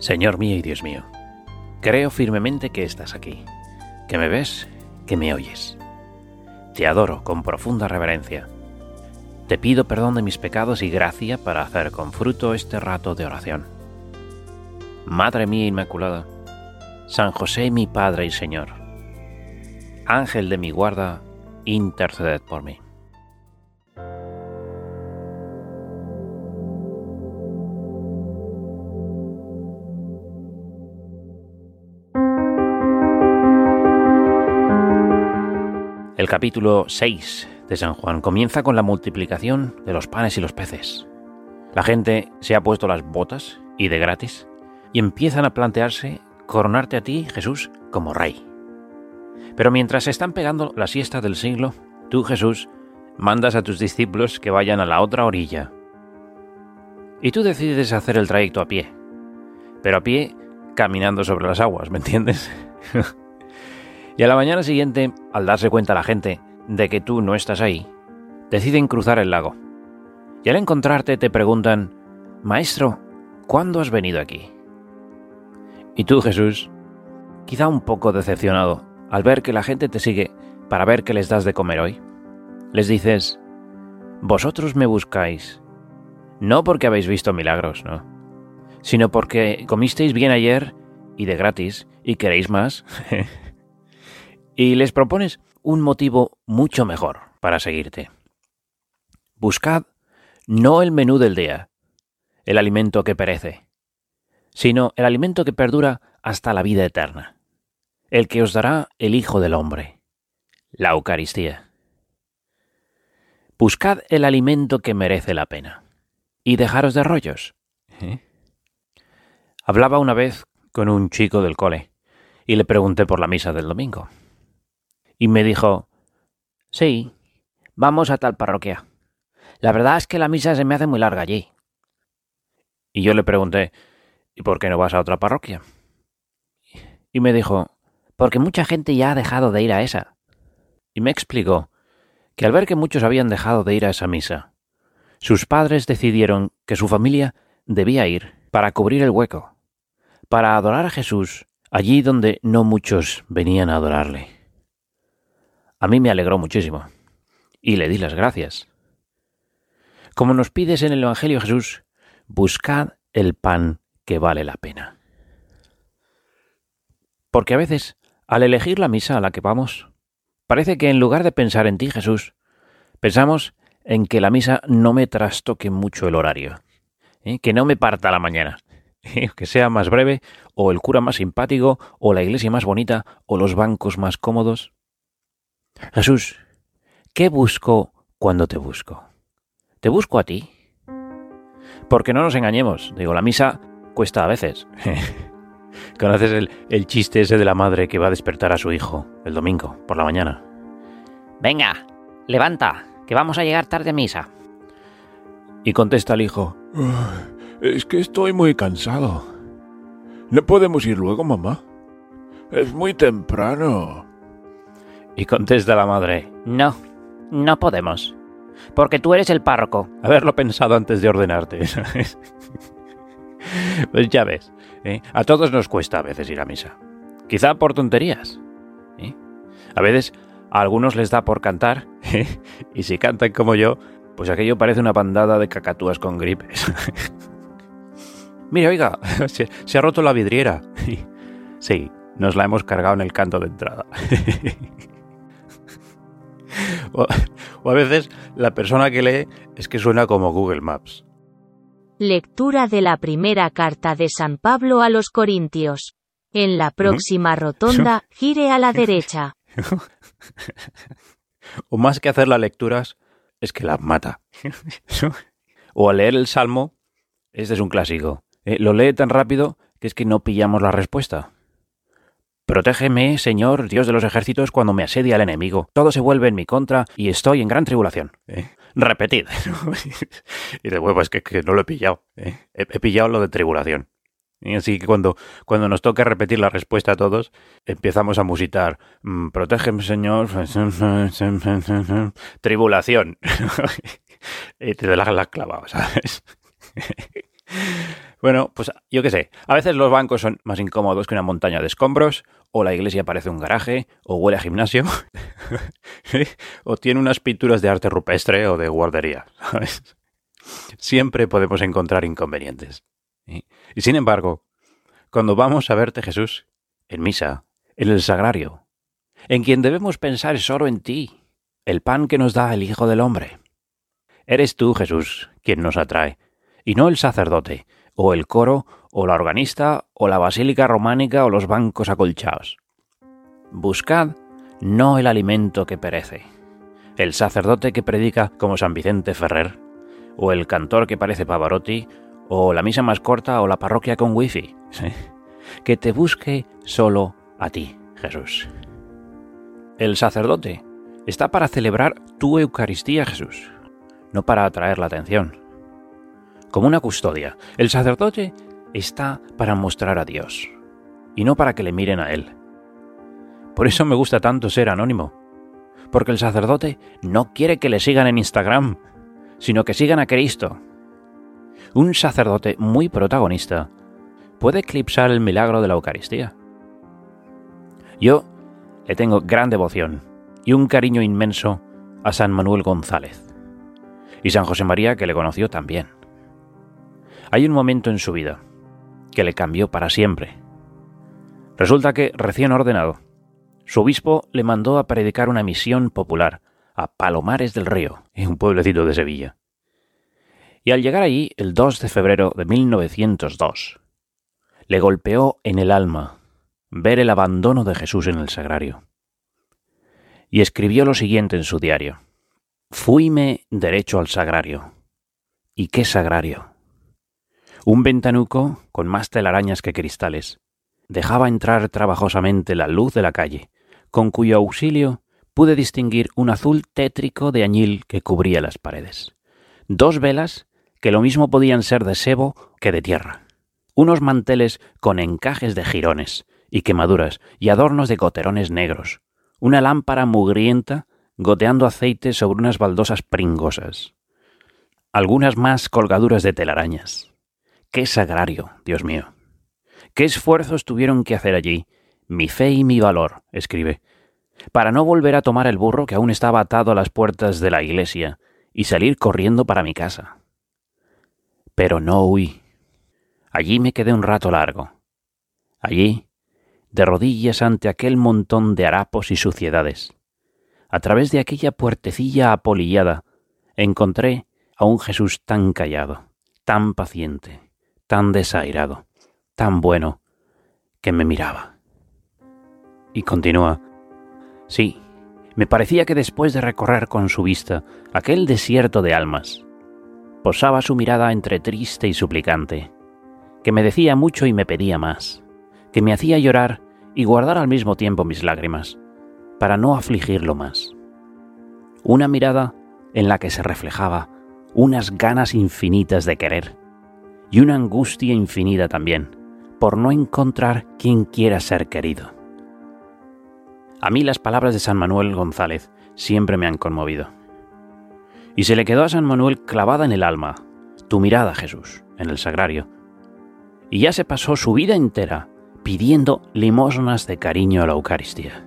Señor mío y Dios mío, creo firmemente que estás aquí, que me ves, que me oyes. Te adoro con profunda reverencia. Te pido perdón de mis pecados y gracia para hacer con fruto este rato de oración. Madre mía Inmaculada, San José mi Padre y Señor, Ángel de mi guarda, interceded por mí. El capítulo 6 de San Juan comienza con la multiplicación de los panes y los peces. La gente se ha puesto las botas, y de gratis, y empiezan a plantearse coronarte a ti, Jesús, como rey. Pero mientras se están pegando la siesta del siglo, tú, Jesús, mandas a tus discípulos que vayan a la otra orilla. Y tú decides hacer el trayecto a pie. Pero a pie, caminando sobre las aguas, ¿me entiendes? Y a la mañana siguiente, al darse cuenta la gente de que tú no estás ahí, deciden cruzar el lago. Y al encontrarte te preguntan: Maestro, ¿cuándo has venido aquí? Y tú, Jesús, quizá un poco decepcionado al ver que la gente te sigue para ver qué les das de comer hoy, les dices: Vosotros me buscáis, no porque habéis visto milagros, no, sino porque comisteis bien ayer y de gratis y queréis más. Y les propones un motivo mucho mejor para seguirte. Buscad no el menú del día, el alimento que perece, sino el alimento que perdura hasta la vida eterna, el que os dará el Hijo del Hombre, la Eucaristía. Buscad el alimento que merece la pena y dejaros de rollos. Hablaba una vez con un chico del cole y le pregunté por la misa del domingo. Y me dijo: sí, vamos a tal parroquia. La verdad es que la misa se me hace muy larga allí. Y yo le pregunté: ¿y por qué no vas a otra parroquia? Y me dijo: porque mucha gente ya ha dejado de ir a esa. Y me explicó que al ver que muchos habían dejado de ir a esa misa, sus padres decidieron que su familia debía ir para cubrir el hueco, para adorar a Jesús allí donde no muchos venían a adorarle. A mí me alegró muchísimo, y le di las gracias. Como nos pides en el Evangelio, Jesús, buscad el pan que vale la pena. Porque a veces, al elegir la misa a la que vamos, parece que en lugar de pensar en ti, Jesús, pensamos en que la misa no me trastoque mucho el horario, que no me parta la mañana, que sea más breve, o el cura más simpático, o la iglesia más bonita, o los bancos más cómodos. Jesús, ¿qué busco cuando te busco? ¿Te busco a ti? Porque no nos engañemos, la misa cuesta a veces. ¿Conoces el chiste ese de la madre que va a despertar a su hijo el domingo por la mañana? Venga, levanta, que vamos a llegar tarde a misa. Y contesta el hijo: es que estoy muy cansado. ¿No podemos ir luego, mamá? Es muy temprano. Y contesta la madre: no podemos, porque tú eres el párroco. Haberlo pensado antes de ordenarte, ¿sabes? Pues ya ves, a todos nos cuesta a veces ir a misa. Quizá por tonterías. A veces a algunos les da por cantar, y si cantan como yo, pues aquello parece una bandada de cacatúas con gripes. Mira, oiga, se ha roto la vidriera. Sí, nos la hemos cargado en el canto de entrada. O a veces la persona que lee es que suena como Google Maps. Lectura de la primera carta de San Pablo a los Corintios. En la próxima rotonda, gire a la derecha. O más que hacer las lecturas, es que las mata. O al leer el Salmo, este es un clásico. Lo lee tan rápido que es que no pillamos la respuesta. Protégeme, Señor, Dios de los ejércitos, cuando me asedia el enemigo. Todo se vuelve en mi contra y estoy en gran tribulación. Repetid. Y de huevo, es que no lo he pillado. He pillado lo de tribulación. Y así que cuando nos toca repetir la respuesta a todos, empezamos a musitar: protégeme, Señor, tribulación. Y te la has clavado, ¿sabes? Bueno, pues yo qué sé, a veces los bancos son más incómodos que una montaña de escombros, o la iglesia parece un garaje, o huele a gimnasio, ¿sí? O tiene unas pinturas de arte rupestre o de guardería, ¿sabes? Siempre podemos encontrar inconvenientes, ¿sí? Y sin embargo, cuando vamos a verte, Jesús, en misa, en el sagrario, en quien debemos pensar es solo en ti, el pan que nos da el Hijo del Hombre. Eres tú, Jesús, quien nos atrae, y no el sacerdote, o el coro, o la organista, o la basílica románica, o los bancos acolchados. Buscad no el alimento que perece, el sacerdote que predica como San Vicente Ferrer, o el cantor que parece Pavarotti, o la misa más corta, o la parroquia con wifi, ¿sí? Que te busque solo a ti, Jesús. El sacerdote está para celebrar tu Eucaristía, Jesús, no para atraer la atención. Como una custodia, el sacerdote está para mostrar a Dios, y no para que le miren a él. Por eso me gusta tanto ser anónimo, porque el sacerdote no quiere que le sigan en Instagram, sino que sigan a Cristo. Un sacerdote muy protagonista puede eclipsar el milagro de la Eucaristía. Yo le tengo gran devoción y un cariño inmenso a San Manuel González, y San José María, que le conoció también. Hay un momento en su vida que le cambió para siempre. Resulta que, recién ordenado, su obispo le mandó a predicar una misión popular a Palomares del Río, en un pueblecito de Sevilla. Y al llegar allí, el 2 de febrero de 1902, le golpeó en el alma ver el abandono de Jesús en el sagrario. Y escribió lo siguiente en su diario: «Fuime derecho al sagrario. ¿Y qué sagrario? Un ventanuco, con más telarañas que cristales, dejaba entrar trabajosamente la luz de la calle, con cuyo auxilio pude distinguir un azul tétrico de añil que cubría las paredes. 2 velas que lo mismo podían ser de sebo que de tierra. Unos manteles con encajes de jirones y quemaduras y adornos de goterones negros. Una lámpara mugrienta goteando aceite sobre unas baldosas pringosas. Algunas más colgaduras de telarañas. ¡Qué sagrario, Dios mío! ¿Qué esfuerzos tuvieron que hacer allí mi fe y mi valor?», escribe, «para no volver a tomar el burro que aún estaba atado a las puertas de la iglesia y salir corriendo para mi casa. Pero no huí. Allí me quedé un rato largo. Allí, de rodillas ante aquel montón de harapos y suciedades. A través de aquella puertecilla apolillada, encontré a un Jesús tan callado, tan paciente, tan desairado, tan bueno, que me miraba». Y continúa: «Sí, me parecía que después de recorrer con su vista aquel desierto de almas, posaba su mirada entre triste y suplicante, que me decía mucho y me pedía más, que me hacía llorar y guardar al mismo tiempo mis lágrimas, para no afligirlo más. Una mirada en la que se reflejaba unas ganas infinitas de querer, y una angustia infinita también, por no encontrar quien quiera ser querido». A mí las palabras de San Manuel González siempre me han conmovido. Y se le quedó a San Manuel clavada en el alma: «Tu mirada, Jesús», en el sagrario. Y ya se pasó su vida entera pidiendo limosnas de cariño a la Eucaristía.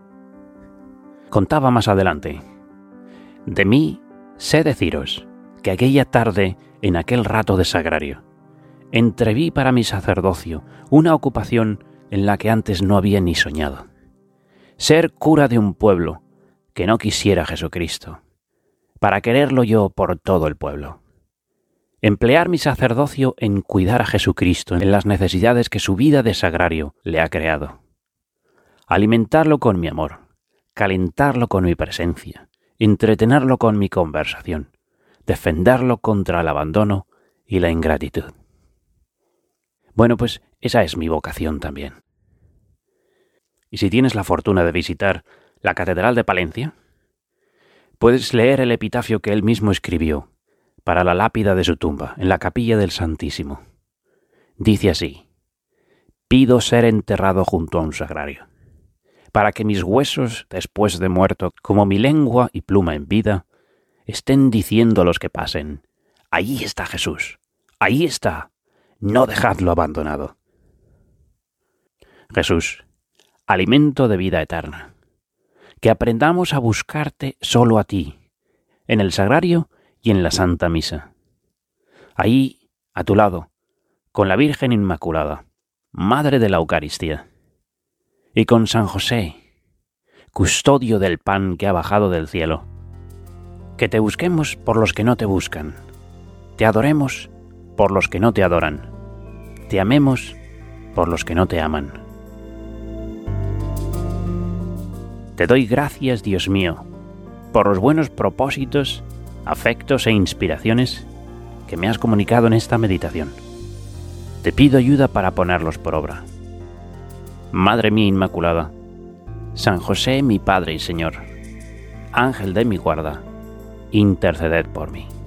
Contaba más adelante: «De mí sé deciros que aquella tarde, en aquel rato de sagrario, entreví para mi sacerdocio una ocupación en la que antes no había ni soñado. Ser cura de un pueblo que no quisiera a Jesucristo, para quererlo yo por todo el pueblo. Emplear mi sacerdocio en cuidar a Jesucristo en las necesidades que su vida de sagrario le ha creado. Alimentarlo con mi amor, calentarlo con mi presencia, entretenerlo con mi conversación, defenderlo contra el abandono y la ingratitud». Bueno, pues esa es mi vocación también. Y si tienes la fortuna de visitar la Catedral de Palencia, puedes leer el epitafio que él mismo escribió para la lápida de su tumba, en la capilla del Santísimo. Dice así: «Pido ser enterrado junto a un sagrario, para que mis huesos, después de muerto, como mi lengua y pluma en vida, estén diciendo a los que pasen: allí está Jesús, ahí está, no dejadlo abandonado. Jesús, alimento de vida eterna, que aprendamos a buscarte solo a ti, en el sagrario y en la Santa Misa. Ahí, a tu lado, con la Virgen Inmaculada, Madre de la Eucaristía, y con San José, custodio del pan que ha bajado del cielo. Que te busquemos por los que no te buscan, te adoremos por los que no te adoran, te amemos por los que no te aman. Te doy gracias, Dios mío, por los buenos propósitos, afectos e inspiraciones que me has comunicado en esta meditación. Te pido ayuda para ponerlos por obra. Madre mía Inmaculada, San José mi Padre y Señor, Ángel de mi guarda, interceded por mí.